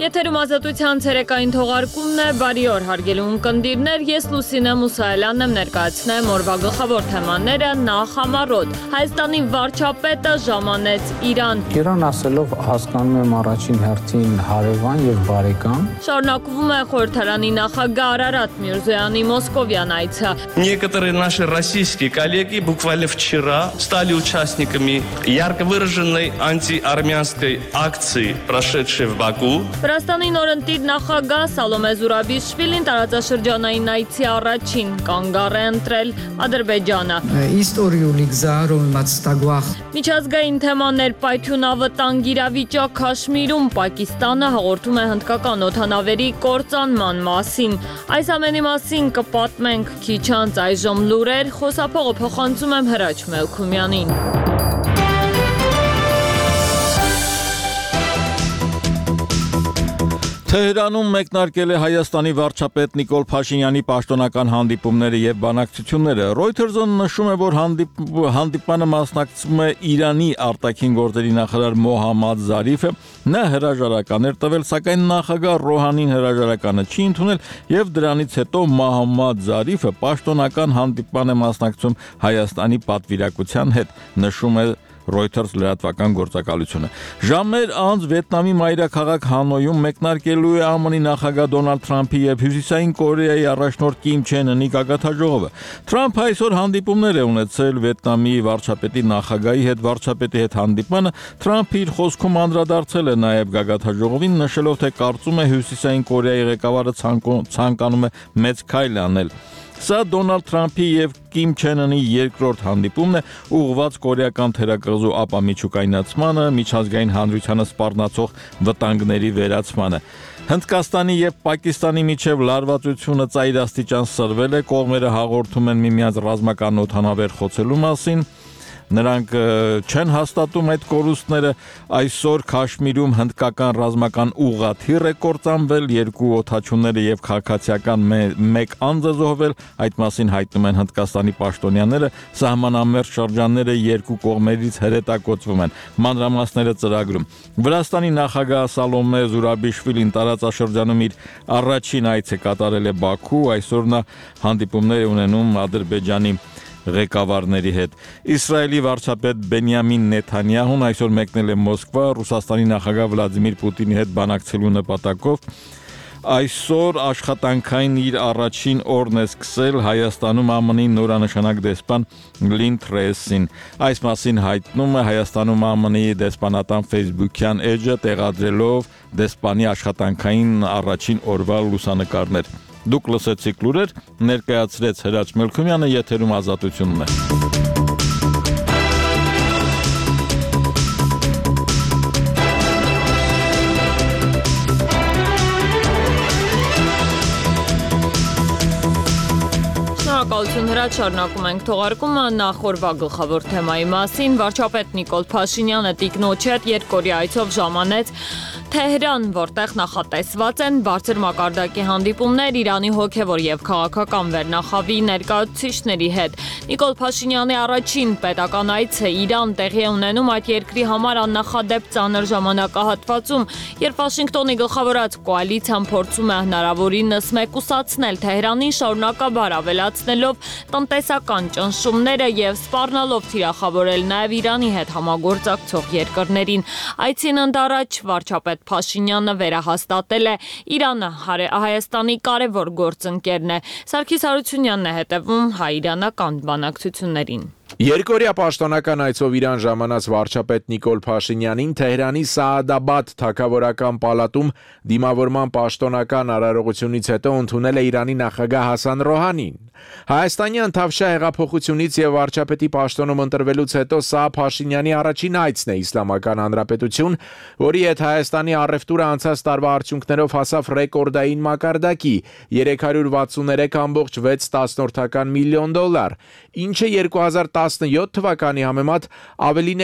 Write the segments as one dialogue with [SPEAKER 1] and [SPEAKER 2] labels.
[SPEAKER 1] Եթերում ազատության ցերեկային թողարկումն է, բարի օր հարգելի ունկնդիրներ, ես Լուսինե Մուսայելյանն եմ ներկայացնեմ օրվա գլխավոր թեմաները նախ համառոտ։ Հայաստանի վարչապետը ժամանեց Իրան։
[SPEAKER 2] Իրան ասելով հասկանում եմ առաջին հերթին հարևան եւ барեկամ։
[SPEAKER 1] Շարունակվում է խորհրդարանի նախագահ Արարատ Միրզոյանի Մոսկովյան այցը։
[SPEAKER 3] Некоторые наши российские коллеги буквально вчера стали участниками ярко выраженной антиармянской акции, прошедшей в Баку.
[SPEAKER 1] Վրաստանի նորընտիր նախագահ Սալոմե Զուրաբիշվիլին տարածաշրջանային այցի առաջին կանգառ է ընտրել Ադրբեջանը։ Միջազգային թեմաներ պայթյունավտանգ իրավիճակ Քաշմիրում Պակիստանը հաղորդում է հնդկական օդանավերի կործանման մասին։ Այս ամենի մասին կպատմենք քիչ անց, այժմ լուրեր, խոսափողը փոխանցում եմ Հրաչ Մելքումյանին։
[SPEAKER 4] Թեհրանում մեկնարկել է Հայաստանի վարչապետ Նիկոլ Փաշինյանի պաշտոնական հանդիպումները եւ բանակցությունները։ Reuters-ը նշում է, որ հանդիպանը մասնակցում է Իրանի արտաքին գործերի նախարար Մոհամմադ Զարիֆը։ Նա հրաժարական էր տվել, սակայն նախագահ Ռոհանին հրաժարականը չի ընդունել եւ դրանից հետո Մոհամմադ Զարիֆը պաշտոնական հանդիպման է մասնակցում Հայաստանի պատվիրակության հետ, նշում է Reuters լրատվական գործակալությունը։ Ժամեր անց Վիետնամի մայրաքաղաք Հանոյում մեկնարկելու է ԱՄՆ-ի նախագահ Դոնալդ Թրամփի եւ Հյուսիսային Կորեայի առաջնորդ Կիմ Չեն Ընի գագաթնաժողովը։ Թրամփը այսօր հանդիպումներ է ունեցել Վիետնամի վարչապետի նախագահի հետ։ Վարչապետի հետ հանդիպմանը Թրամփը իր խոսքում անդրադարձել է նաեւ գագաթնաժողովին, նշելով, թե կարծում է Հյուսիսային Կորեայի ղեկավարը ցանկանում է մեծ քայլ անել։ Սա Դոնալդ Թրամփի եւ Կիմ Չեն Ընի երկրորդ հանդիպումն է, ուղղված կորեական թերակղզու ապամիջուկայնացմանը, միջազգային հանրությանը սպառնացող վտանգների վերացմանը։ Հնդկաստանի եւ Պակիստանի միջև լարվածությունը ծայրաստիճան սրվել է, կողմերը հաղորդում են միմյանց ռազմական օդանավեր խոցելու մասին։ Նրանք չեն հաստատում այդ կորուստները։ Այսօր Քաշմիրում հնդկական ռազմական ուղղաթիռ է կործանվել, 2 օդաչուները եւ քաղաքացիական 1 անձ է զոհվել։ Այդ մասին հայտնում են Հնդկաստանի պաշտոնյաները։ Սահմանամերձ շրջանները երկու կողմերից հրետակոծվում են։ Մանրամասները ծրագրում։ Վրաստանի նախագահ Սալոմե Զուրաբիշվիլին տարածաշրջանում իր առաջին այցը կատարել է Բաքու։ Այսօր նա հանդիպումներ է ունենում Ադրբեջանի ղեկավարների հետ։ Իսրայելի վարչապետ Բենյամին Նեթանյահուն այսօր մեկնել է Մոսկվա Ռուսաստանի նախագահ Վլադիմիր Պուտինի հետ բանակցելու նպատակով։ Այսօր աշխատանքային իր առաջին օրն է սկսել Հայաստանում ԱՄՆ-ի նորանշանակ դեսպան Լին Թրեսին։ Այս մասին հայտնում է Հայաստանում ԱՄՆ-ի դեսպանատան Facebook-յան էջը, տեղադրելով դեսպանի աշխատանքային առաջին օրվա լուսանկարներ։ Դուք լսեցիք լուրեր, ներկայացրեց Հրաչ Մելքումյանը, եթերում ազատությունն է։
[SPEAKER 1] Շնորհակալություն Հրաչ, շարունակում ենք թողարկումը նախ օրվա գլխավոր թեմայի մասին։ Վարչապետ Նիկոլ Փաշինյանը տիկնոջ հետ երկօրյա այցով ժամանեց Թեհրան, որտեղ նախատեսված են բարձր մակարդակի հանդիպումներ Իրանի հոգևոր եւ քաղաքական վերնախավի ներկայացուցիչների հետ։ Նիկոլ Փաշինյանի առաջին պետական այցը Իրան տեղի է ունենում այդ երկրի համար աննախադեպ ծանր ժամանակահատվածում, երբ Վաշինգտոնի գլխավորած կոալիցիան փորձում է հնարավորինս մեկուսացնել Թեհրանին, շարունակաբար ավելացնելով տնտեսական ճնշումները եւ սպառնալով թիրախավորել նաեւ Իրանի հետ համագործակցող երկրներին։ Այցին ընդառաջ վարչապետ Փաշինյանը վերահաստատել է Իրանը Հայաստանի կարևոր գործընկերն է։ Սարգիս Հարությունյանն է հետևում հայ-իրանական բանակցություններին։
[SPEAKER 5] Երկօրյա պաշտոնական այցով Իրան ժամանած վարչապետ Նիկոլ Փաշինյանին Թեհրանի Սաադաբադ թագավորական պալատում դիմավորման պաշտոնական արարողությունից հետո ընդունել է Իրանի նախագահ Հասան Ռոհանին։ Հայաստանյան Թավշյա հեղափոխությունից եւ վարչապետի պաշտոնում ընտրվելուց հետո սա Փաշինյանի առաջին այցն է Իսլամական Հանրապետություն, որի հետ Հայաստանի առևտուրը անցած տարվա արդյունքներով հասավ ռեկորդային մակարդակի՝ $343.6 միլիոն, ինչը 2017 թվականի համեմատ ավելին է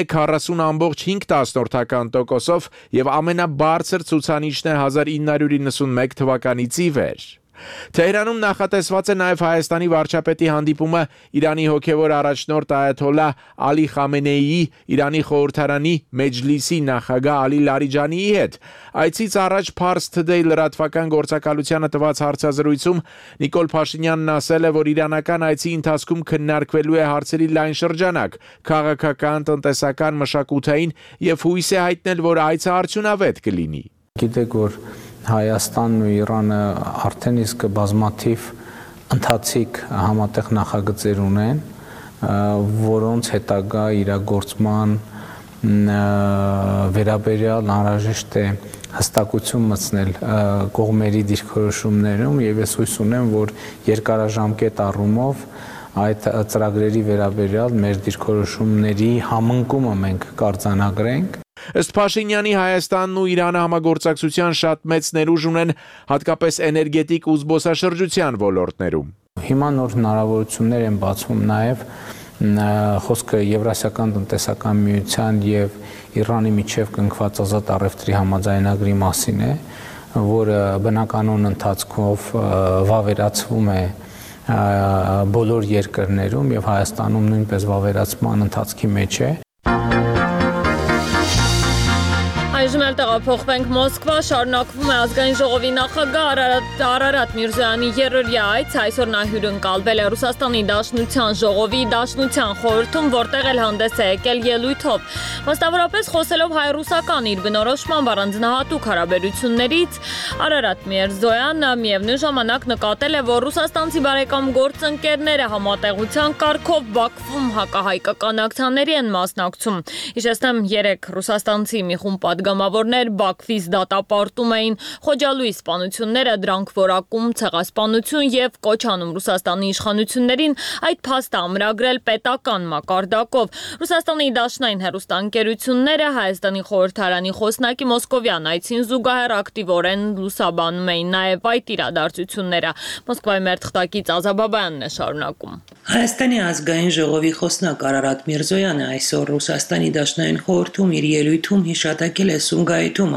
[SPEAKER 5] 40.5%-ով եւ ամենաբարձր ցուցանիշն է 1991 թվականից ի վեր։ Թեհրանում նախատեսված է նաև Հայաստանի վարչապետի հանդիպումը Իրանի հոգևոր առաջնորդ այաթոլլա Ալի Խամենեիի, Իրանի խորհրդարանի Մեջլիսի նախագահ Ալի Լարիջանիի հետ։ Այցից առաջ Pars Today լրատվական գործակալությանը տված հարցազրույցում Նիկոլ Փաշինյանն ասել է, որ իրանական այցի ընթացքում քննարկվելու է հարցերի լայն շրջանակ՝ քաղաքական, տնտեսական, մշակութային եւ հույս է հայտնել, որ այցը արդյունավետ կլինի։
[SPEAKER 2] Գիտեք, որ Հայաստանն ու Իրանը արդեն իսկ բազմաթիվ ընթացիկ համատեղ նախագծեր ունեն, որոնց հետագա իրագործման վերաբերյալ անհրաժեշտ է հստակություն մտցնել կողմերի դիրքորոշումներում եւ ես հույս ունեմ, որ երկարաժամկետ առումով այդ ծրագրերի վերաբերյալ մեր դիրքորոշումների համընկումը մենք կարձանագրենք։
[SPEAKER 5] Ըստ Փաշինյանի Հայաստանն ու Իրանը համագործակցության շատ մեծ ներուժ ունեն հատկապես էներգետիկ ու զբոսաշրջության ոլորտներում։
[SPEAKER 2] Հիմա նոր հնարավորություններ են բացվում նաև խոսքը Եվրասիական տնտեսական միության եւ Իրանի միջև կնքված ազատ առևտրի համաձայնագրի մասին է, որը բնականոն ընթացքով վավերացվում է բոլոր երկրներում եւ Հայաստանում նույնպես վավերացման ընթացքի մեջ է։
[SPEAKER 1] Այժմ էլ տեղափոխվենք Մոսկվա, շարունակվում է ազգային ժողովի նախագահ Արարատ Միրզոյանի երրորդյա այց, այսօր նա հյուրընկալվել է Ռուսաստանի Դաշնության ժողովի Դաշնության խորհրդում, որտեղ էլ հանդես է եկել ելույթով։ Մասնավորապես խոսելով հայ-ռուսական իր բնորոշմամբ առանձնահատուկ հարաբերություններից, Արարատ Միրզոյանը միևնույն ժամանակ նկատել է, որ ռուսաստանցի բարեկամ գործընկերները համատեղության կարգով Բաքվում հակահայկական ակցիաների են մասնակցում։ Հիշեցնեմ, երեկ ռուսաստանցի մի խումբ պատգամավորներ Բաքվից դատապարտում էին Խոջալույի սպանությունները, դրանք որակում ցեղասպանություն եւ կոչ անում Ռուսաստանի իշխանություններին այդ փաստը ամրագրել պետական մակարդակով։ Ռուսաստանի դաշնային հեռուստաընկերությունները Հայաստանի խորհրդարանի խոսնակի Մոսկովյան այցին զուգահեռ ակտիվորեն լուսաբանում էին նաեւ այդ իրադարձությունները։ Մոսկվայի մեր թղթակից Ազաբաբայանն է շարունակում։
[SPEAKER 6] Հայաստանի ազգային ժողովի խոսնակ Արարատ Միրզոյանը այսօր Ռուսաստանի դաշնային խորհրդում իր ելույթում հիշատակել է Սումգայիթում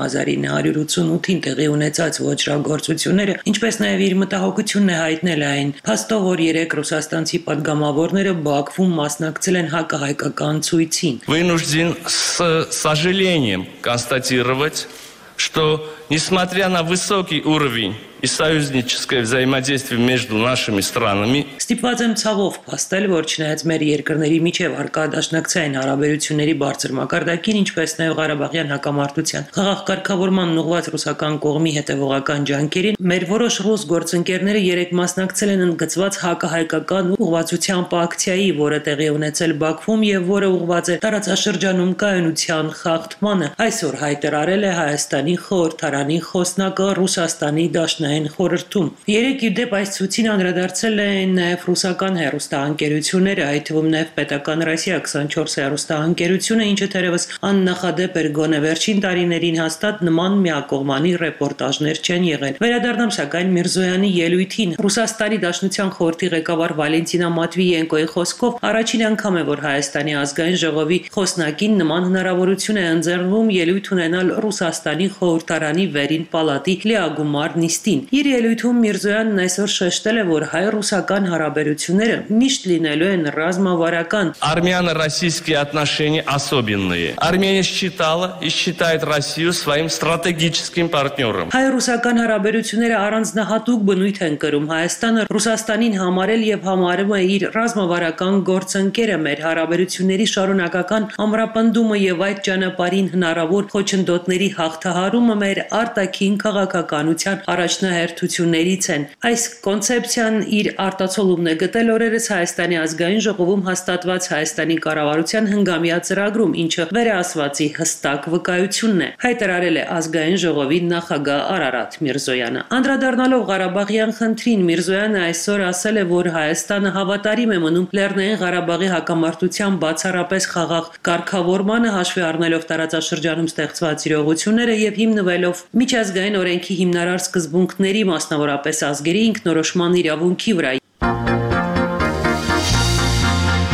[SPEAKER 6] 1988-ին տեղի ունեցած ոճրագործությունները, ինչպես նաև իր մտահոգությունն է հայտնել այն փաստով, որ երեք ռուսաստանցի պատգամավորները Բաքվում մասնակցել են հակահայկական ցույցին։
[SPEAKER 3] Вынужден с сожалением констатировать, что, несмотря на высокий уровень и союзническое взаимодействие между нашими странами,
[SPEAKER 6] Ստիպված եմ ցավով փաստել, որ չնայած մեր երկրների միջև հարկադաշնակցային հարաբերությունների բարձր մակարդակին, ինչպես նաև Ղարաբաղյան հակամարտության խաղաղ կարգավորման ուղղված ռուսական կողմի հետևողական ջանքերին, մեր որոշ ռուս գործընկերները երեք մասնակցել են ընդգծված հակահայկական ուղղվածությամբ ակցիայի, որը տեղի ունեցել Բաքվում եւ որը ուղղված է տարածաշրջանում կայունության խախտմանը, այսօր հայտարարել է Հայաստանի խորհրդարանի խոսնակը Ռուսաստանի դաշնային խորհրդում։ Երեք իդեպ այս ցույցին անդրադարձել են նաև ռուսական հեռուստաընկերությունները, այդ թվում նաև պետական Ռոսիա 24 հեռուստաընկերությունը, ինչը թերևս աննախադեպ էր գոնե վերջին տարիներին հաստատ նման միակողմանի ռեպորտաժներ չեն եղել։ Վերադառնամ սակայն Միրզոյանի ելույթին։ Ռուսաստանի Դաշնության խորհրդի ղեկավար Վալենտինա Մատվիենկոյի խոսքով առաջին անգամ է, որ Հայաստանի ազգային ժողովի խոսնակին նման հնարավորություն է ընձեռվում ելույթ ունենալ Ռուսաստանի խորհրդարանի վերին պալատի լիագումար նիստին։ Իր ելույթում Միրզոյանն այսօր շեշտել է, որ հայ-ռուսական հարաբերությունները միշտ լինելու են ռազմավարական։
[SPEAKER 3] Армяно-российские отношения особенные. Армения считала и считает Россию своим стратегическим партнером.
[SPEAKER 6] Հայ-ռուսական հարաբերությունները առանձնահատուկ բնույթ են կրում։ Հայաստանը Ռուսաստանին համարել եւ համարում է իր ռազմավարական գործընկերը։ Մեր հարաբերությունների շարունակական ամրապնդումը եւ այդ ճանապարհին հնարավոր խոչընդոտների հաղթահարումը մեր արտաքին քաղաքականության առաջնահերթություններից են։ Այս կոնցեպցիան իր արտացոլումն է գտել օրերս Հայաստանի ազգային ժողովում հաստատված Հայաստանի կառավարության հնգամյա ծրագրում, ինչը վերահասվածի հստակ վկայությունն է, հայտարարել է ազգային ժողովի նախագահ Արարատ Միրզոյանը։ Անդրադառնալով Ղարաբաղյան խնդրին, Միրզոյանը այսօր ասել է, որ Հայաստանը հավատարիմ է մնում Լեռնային Ղարաբաղի հակամարտության բացառապես խաղաղ կարգավորմանը, հաշվի առնելով տարածաշրջանում ստեղծված իրողությունները եւ հիմնվելով միջազգային օրենքի հիմնարար սկզբունքների, մասնավորապես ազգերի ինքնորոշման իրավունքի վրա։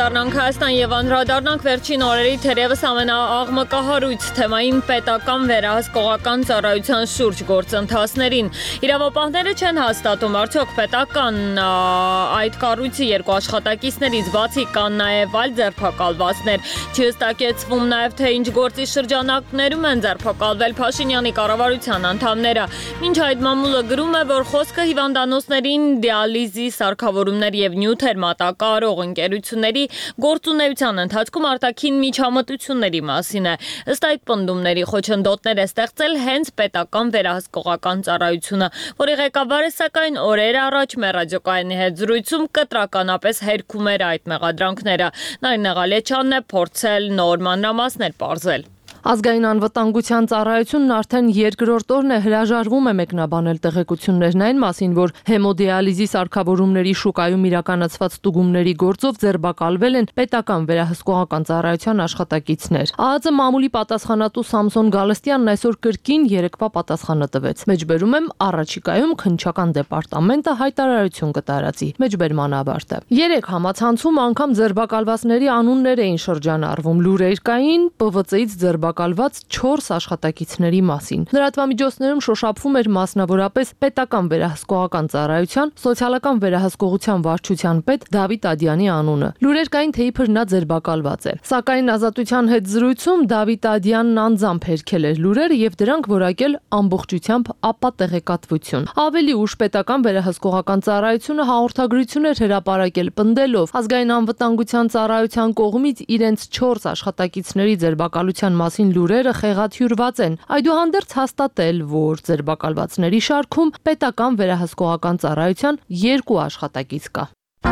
[SPEAKER 1] անդրադառնանք Հայաստան եւ անդրադառնանք վերջին օրերի թերևս ամենաաղմկահարույց թեմային պետական վերահսկողական ծառայության շուրջ գործընթացներին։ Իրավապահները չեն հաստատում, արդյոք պետական այդ կառույցի երկու աշխատակիցներից բացի կան նաեւ այլ ձերբակալվածներ։ Չհստակեցվում նաեւ թե ինչ գործի շրջանակներում են ձերբակալվել Փաշինյանի կառավարության անդամները։ Մինչ այդ մամուլը գրում է, որ խոսքը հիվանդանոցներին դիալիզի սարքավորումներ եւ նյութեր մատակարարող ընկերությունների գործունեության ընթացքում արտաքին միջամտությունների մասին է։ Ըստ այդ պնդումների խոչընդոտներ է ստեղծել հենց պետական վերահսկողական ծառայությունը, որի ղեկավարը սակայն օրեր առաջ մեր ռադիոկայանի հետ զրույցում կտրականապես հերքում էր այդ մեղադրանքները։ Նարինե Ղալեչյանն է փորձել նոր մանրամասներ պարզել։
[SPEAKER 7] Ազգային անվտանգության ծառայությունն արդեն երկրորդ օրն է հրաժարվում է մեկնաբանել տեղեկություններն այն մասին, որ հեմոդիալիզի սարքավորումների շուկայում իրականացված ստուգումների գործով ձերբակալվել են պետական վերահսկողական ծառայության աշխատակիցներ։ ԱԱԾ մամուլի պատասխանատու Սամսոն Գալստյանն այսօր կրկին երեկվա պատասխանը տվեց։ Մեջբերում եմ առաջիկայում քննչական դեպարտամենտը հայտարարություն կտարածի։ Մեջբերման ավարտը։ Երեք համացանցում անգամ ձերբակալվածների անուններ էին շրջանառվում։ Լուրեր կային ՊՎԾ-ից ձերբակալված 4 աշխատակիցների մասին։ Լրատվամիջոցներում շոշափվում էր մասնավորապես պետական վերահսկողական ծառայության սոցիալական վերահսկողության վարչության պետ Դավիթ Ադյանի անունը։ Լուրեր կային, թե իբր նա ձերբակալված է։ Սակայն Ազատության հետ զրույցում Դավիթ Ադյանն անձամբ հերքել էր լուրերը եւ դրանք որակել ամբողջությամբ ապատեղեկատվություն։ Ավելի ուշ պետական վերահսկողական ծառայությունը հաղորդագրություն էր հրապարակել պնդելով ազգային անվտանգության ծառայության կողմից իրենց 4 աշխատակիցների ձերբակալության մասին լուրերը խեղաթյուրված են։ Այդուհանդերձ հաստատել, որ ձերբակալվածների շարքում պետական վերահսկողական ծառայության 2 աշխատակից կա։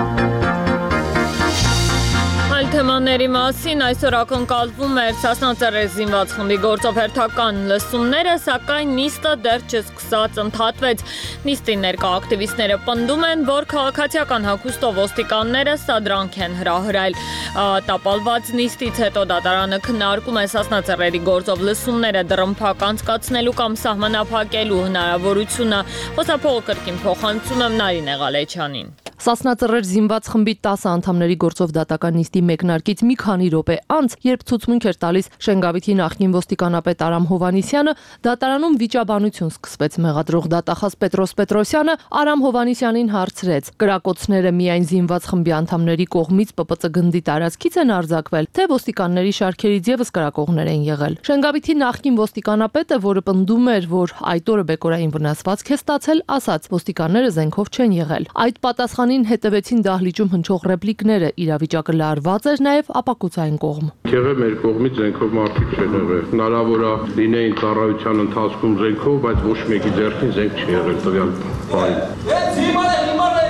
[SPEAKER 1] Այլ թեմաների մասին այսօր ակնկալվում էր Սասնաձեռի զինված խմբի գործով հերթական լսումները, սակայն նիստը դեռ չսկսած ընդհատվեց։ Նիստի ներկա ակտիվիստները պնդում են, որ քաղաքացիական հագուստով ոստիկանները սադրանք են հրահրել։ Տապալված նիստից հետո դատարանը քննարկում է Սասնաձեռերի գործով լսումները դռնփակ անցկացնելու կամ սահմանափակելու հնարավորությունը։ Խոսափողը կրկին փոխանցում եմ Նարինե Ղալեչյանին։
[SPEAKER 7] Սասնաձեռեր զինված խմբի 10 անդամների գործով դատական նիստի մեկնարկից մի քանի րոպե անց, երբ ցուցմունք էր տալիս Շենգավիթի նախկին ոստիկանապետ Արամ Հովհաննիսյանը, դատարանում վիճաբանություն սկսվեց։ Մեղադրող դատախազ Պետրոս Պետրոսյանը Արամ Հովհաննիսյանին հարցրեց. կրակոցները միայն զինված խմբի անդամների կողմից ՊՊԾ գնդի տարածքից են արձակվել, թե ոստիկանների շարքերից եւս կրակողներ են եղել։ Շենգավիթի նախկին ոստիկանապետը, որը պնդում էր, որ այդ օրը բեկորային վնասվածք է ստացել, ասաց. ոստիկանները զենքով չեն եղել։ Այդ պատասխանին հետևեցին դահլիճում հնչող ռեպլիկները, իրավիճակը լարված էր նաև ապակուսային կողմ։
[SPEAKER 8] Եղել մեր կողմից զենքով մարդիկ չեն եղել։ Հնարավոր է լինեին ծառայության ընթացքում զենքով, բայց ոչ մեկի ձեռքին զենք չի եղել տվյալ բանին։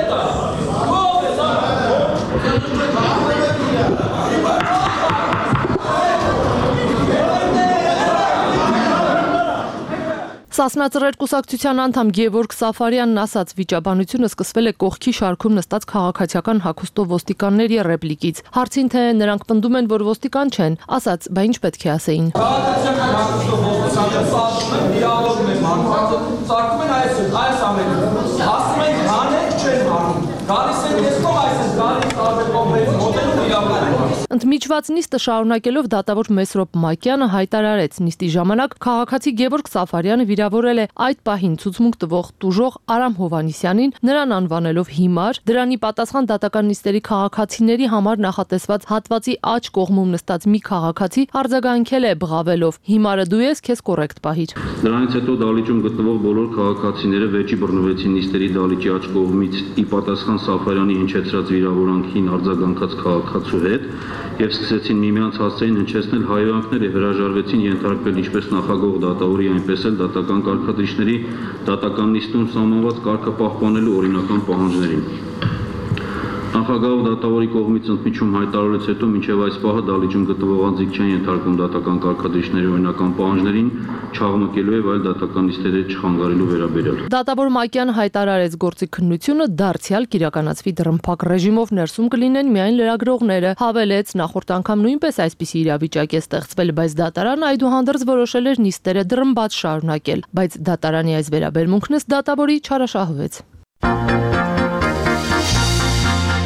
[SPEAKER 7] Սասնաձեռեր կուսակցության անդամ Գևորգ Սաֆարյանն ասաց. վիճաբանությունը սկսվել է կողքի շարքում նստած քաղաքացիական հագուստով ոստիկանների ռեպլիկից։ Հարցին, թե նրանք պնդում են, որ ոստիկան չեն, ասաց. բա ինչ պետք է ասեին։
[SPEAKER 9] Քաղաքացիական հագուստով ոստիկանները սարքում են, դիալոգում են մարդկանց, ծաղկում են այս ամենը։ Ասում են հանել չեն հանում։ Գալիս են ես կողմ այսպես գալիս տարբեր կողմերից մոտենում իրավունք։
[SPEAKER 7] Ընդմիջված նիստը շարունակելով դատավոր Մեսրոպ Մակյանը հայտարարեց. նիստի ժամանակ քաղաքացի Գևորգ Սաֆարյանը վիրավորել է այդ պահին ցուցմունք տվող տուժող Արամ Հովհաննիսյանին, նրան անվանելով հիմար, դրանի պատասխան դատական նիստերի քաղաքացիների համար նախատեսված հատվածի աջ կողմում նստած մի քաղաքացի արձագանքել է բղավելով. հիմարը դու ես, քեզ կոռեկտ պահիր։
[SPEAKER 10] Դրանից հետո դահլիճում գտնվող բոլոր քաղաքացիները վեճի բռնվեցին նիստերի դահլիճի աջ կողմից ի պատասխան Սաֆարյանի հնչեցրած վիրավորանքին արձագանքած քաղաքացու հետ եւ սկսեցին միմյանց հասցեին հնչեցնել հայհոյանքներ եւ հրաժարվեցին ենթարկվել ինչպես նախագահ դատավորի, այնպես էլ դատական կարգադրիչների դատական նիստում սահմանված կարգը պահպանելու օրինական պահանջներին։ Նախագահ դատավորի կողմից ընդմիջում հայտարարելուց հետո մինչև այս պահը դահլիճում գտնվող անձիկ չեն ենթարկվում դատական կարգադրիչների օրինական պահանջներին, չաղմկելու եւ այլ դատական նիստերի չխանգարելու վերաբերյալ։
[SPEAKER 7] Դատավոր Մակյանը հայտարարեց գործի քննությունը դարձյալ կիրականացվի դռնփակ ռեժիմով, ներսում կլինեն միայն լրագրողները։ Հավելեց, նախորդ անգամ նույնպես այսպիսի իրավիճակ է ստեղծվել, բայց դատարանը այդուհանդերձ որոշել էր նիստերը դռնբաց շարունակել, բայց դատարանի այս վերաբերմունքն ըստ դատավորի չարաշահվեց։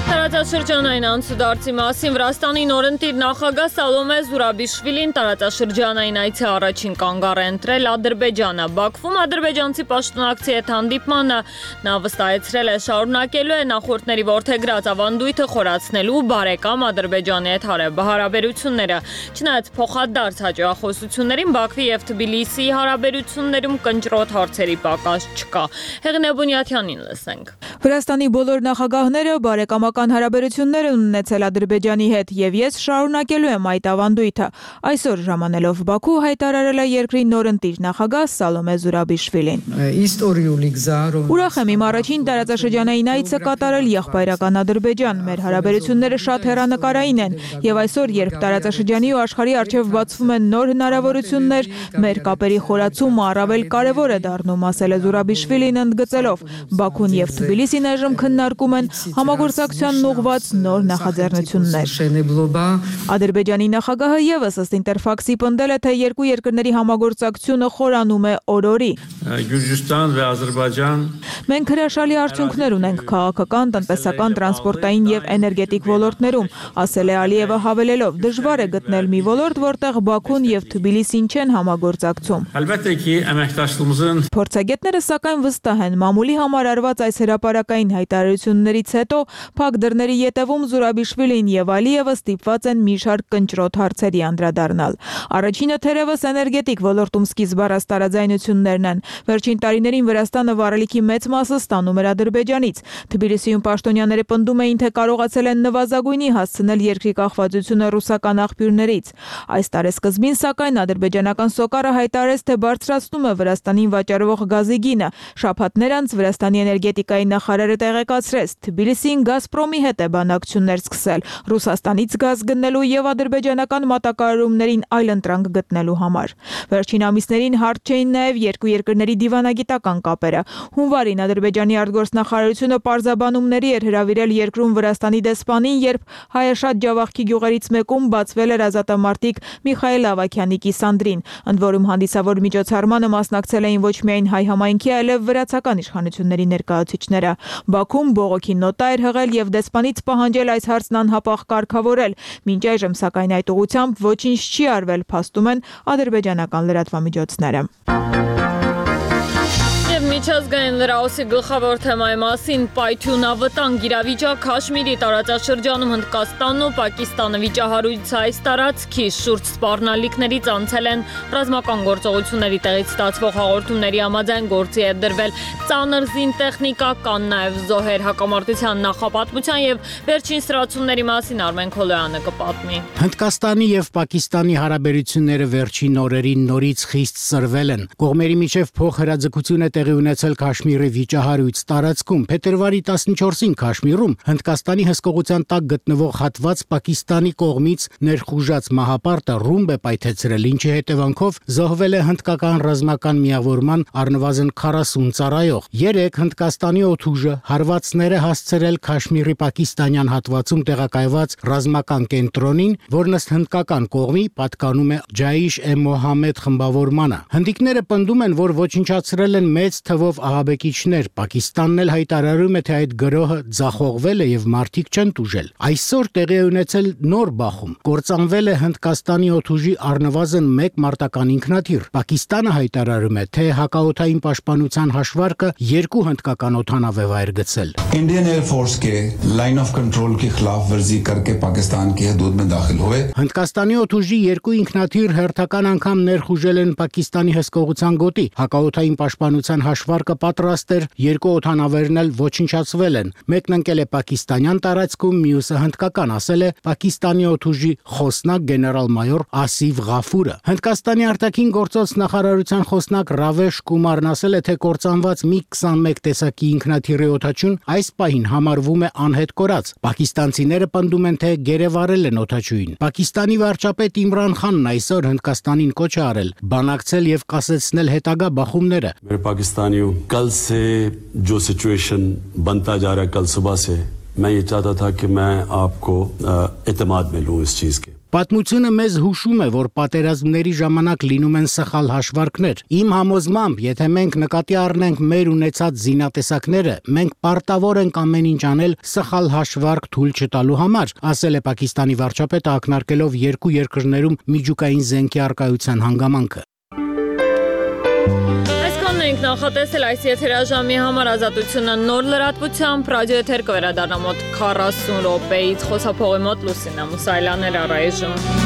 [SPEAKER 1] Տարածաշրջանային անցուդարձի մասին Վրաստանի նորընտիր նախագահ Սալոմե Զուրաբիշվիլին տարածաշրջանային այցի առաջին կանգառ է ընտրել Ադրբեջանը։ Բաքվում ադրբեջանցի պաշտոնակցի հետ հանդիպմանը նա վստահեցրել է շարունակելու է նախորդների որդեգրած ավանդույթը խորացնելու բարեկամ Ադրբեջանի հետ հարաբերությունները։ Չնայած փոխադարձ հաջողախոսություններին Բաքվի եւ Թբիլիսիի հարաբերություններում կնճռոտ հարցերի պակաս չկա։ Հեղինե Բունյաթյանին լսենք։
[SPEAKER 11] Վրաստանի բոլոր նախագահները բարեկամական հարաբերություններ են ունեցել Ադրբեջանի հետ եւ ես շարունակելու եմ այդ ավանդույթը։ Այսօր ժամանելով Բաքու հայտարարել է երկրի նորընտիր նախագահ Սալոմե Զուրաբիշվիլին։ Ուրախ եմ իմ առաջին տարածաշրջանային այցը կատարել եղբայրական Ադրբեջան։ Մեր հարաբերությունները շատ հեռանկարային են եւ այսօր, երբ տարածաշրջանի ու աշխարհի առջեւ բացվում են նոր հնարավորություններ, մեր կապերի խորացումը առավել կարեւոր է դառնում, ասել է Զուրաբիշվիլին ընդգծելով։ Բաքուն եւ Թբիլիսին այժմ քննարկում են համագործակցության ուղղված նոր նախաձեռնություններ։ Ադրբեջանի նախագահը եւս ըստ Ինտերֆաքսի պնդել է, թե երկու երկրների համագործակցությունը խորանում է օր-օրի։
[SPEAKER 12] Գյուրջստան və Ադրբեջան
[SPEAKER 11] Մենք հրաշալի արդյունքներ ունենք քաղաքական, տնտեսական, տրանսպորտային եւ էներգետիկ ոլորտներում, ասել է Ալիևը հավելելով. դժվար է գտնել մի ոլորտ, որտեղ Բաքուն եւ Թբիլիսին չեն համագործակցում։
[SPEAKER 12] Əlbəttə ki, əməkdaşlığımızın
[SPEAKER 11] Փորձագետները սակայն վստահ են, մամուլի համար արված այս հրապարակային հայտարարություններից հետո փակ դռների ետևում Զուրաբիշվիլին եւ Ալիևը ստիպված են մի շարք կնճռոտ հարցերի անդրադառնալ։ Առաջինը թերևս էներգետիկ ոլորտում սկիզբ առած տարաձայնություններն են։ Վերջին տարիներին Վրաստանը վառելիքի մեծ մասը ստանում էր Ադրբեջանից։ Թբիլիսիում պաշտոնյաները պնդում էին, թե կարողացել են նվազագույնի հասցնել երկրի կախվածությունը ռուսական աղբյուրներից։ Այս տարեսկզբին սակայն ադրբեջանական Սոկարը հայտարարեց, թե բարձրացնում է Վրաստանին վաճառվող գազի գինը։ Շաբաթներ անց Վրաստանի էներգետիկայի նախարարը տեղեկացրեց, Թբիլիսին Գազպրոմի հետ է բանակցություններ սկսել Ռուսաստանից գազ գնելու եւ ադրբեջանական մատակարարումներին այլընտրանք գտնելու համար։ Վերջին ամիսներին հարթ չէին նաեւ երկու երկրների դիվանագիտական կապերը։ Հունվարին Ադրբեջանի արտգործնախարարությունը պարզաբանումների էր հրավիրել երկրում Վրաստանի դեսպանին, երբ Հայաշատ Ջավախքի գյուղերից մեկում բացվել էր ազատամարտիկ Միխայել Ավագյանի կիսանդրին, ընդ որում հանդիսավոր միջոցառմանը մասնակցել էին ոչ միայն հայ համայնքի, այլև վրացական իշխանությունների ներկայացուցիչները։ Բաքուն բողոքի նոտա էր հղել եւ դեսպանից պահանջել այս հարցն անհապաղ կարգավորել։ Մինչ այժմ սակայն այդ ուղղությամբ ոչինչ չի արվել, փաստում են ադրբեջանական լրատվամիջոցները։
[SPEAKER 1] Միջազգային լրահոսի գլխավոր թեմայի մասին պայթյունավտանգ իրավիճակ Քաշմիրի տարածաշրջանում Հնդկաստանն ու Պակիստանը վիճահարույց այս տարածքի շուրջ սպառնալիքներից անցել են ռազմական գործողությունների տեղից ստացվող հաղորդումների համաձայն գործի է դրվել ծանր զինտեխնիկա, կան նաև զոհեր հակամարտության նախապատմության եւ վերջին սրացումների մասին Արմեն Քոլոյանը կպատմի։
[SPEAKER 13] Հնդկաստանի եւ Պակիստանի հարաբերությունները վերջին օրերին նորից խիստ սրվել են։ Կողմերի միջև փոխհրաձգություն է տեղի ունեցել Քաշմիրի վիճահարույց տարածքում։ Փետրվարի 14-ին Քաշմիրում Հնդկաստանի հսկողության տակ գտնվող հատված Պակիստանի կողմից ներխուժած մահապարտը ռումբ է պայթեցրել, ինչի հետևանքով զոհվել է հնդկական ռազմական միավորման առնվազն 40 ծառայող։ 3 Հնդկաստանի օդուժը հարվածներ է հասցրել Քաշմիրի պակիստանյան հատվածում տեղակայված ռազմական կենտրոնին, որն ըստ հնդկական կողմի պատկանում է Ջայիշ-է-Մոհամմեդ խմբավորմանը։ Հնդիկները պնդում են, որ ոչնչացրել են մեծ թվով ահաբեկիչներ, Պակիստանն էլ հայտարարում է, թե այդ գրոհը ձախողվել է եւ մարդիկ չեն տուժել։ Այսօր տեղի է ունեցել նոր բախում։ Կործանվել է Հնդկաստանի օդուժի առնվազն 1 մարտական ինքնաթիռ։ Պակիստանը հայտարարում է, թե հակաօդային պաշտպանության հաշվարկը 2 հնդկական օդանավ է գցել։
[SPEAKER 14] Indian air force के line of control की खिलाफ वर्जी करके पाकिस्तान की हदूद में दाखिल हुए।
[SPEAKER 13] Հնդկաստանի օդուժի 2 ինքնաթիռ հերթական անգամ ներխուժել են Պակիստանի հսկողության գոտի։ Հակաօդային պաշտպանության հաշվարկը պատրաստ էր, 2 օդանավերն էլ ոչնչացվել են։ Մեկն ընկել է պակիստանյան տարածքում, մյուսը հնդկական, ասել է Պակիստանի օդուժի խոսնակ գեներալ-մայոր Ասիվ Ղաֆուրը։ Հնդկաստանի արտաքին գործոց նախարարության խոսնակ Ռավեշ Կումարն ասել է, թե կործանված MiG-21 տեսակի ինքնաթիռի օդաչուն այս պահին համարվում է անհետ կորած։ Պակիստանցիները պնդում են, թե գերեվարել են օդաչուին։ Պակիստանի վարչապետ Իմրան Խանն այսօր Հնդկաստանին կոչ է արել բանակցել եւ կասեցնել հետագա բախումները։
[SPEAKER 15] पाकिस्तानियों कल से जो सिचुएशन बनता जा रहा है कल सुबह से मैं ये चाहता था कि मैं आपको एतमाद में लूं इस चीज के।
[SPEAKER 13] Պատմությունը մեզ հուշում է, որ պատերազմների ժամանակ լինում են սխալ հաշվարկներ։ Իմ համոզմամբ, եթե մենք նկատի առնենք մեր ունեցած զինատեսակները, մենք պարտավոր ենք ամեն ինչ անել սխալ հաշվարկ թույլ չտալու համար, ասել է Պակիստանի վարչապետը, ակնարկելով երկու երկրներում միջուկային զենքի առկայության հանգամանքը։
[SPEAKER 1] Ենք նախատեսել այս եթերաժամի համար Ազատությունը նոր լրատվությամբ ռադիոեթեր կվերադառնա մոտ 40 րոպեից խոսափողի մոտ Լուսինա Մուսայելյան էր առայժմ։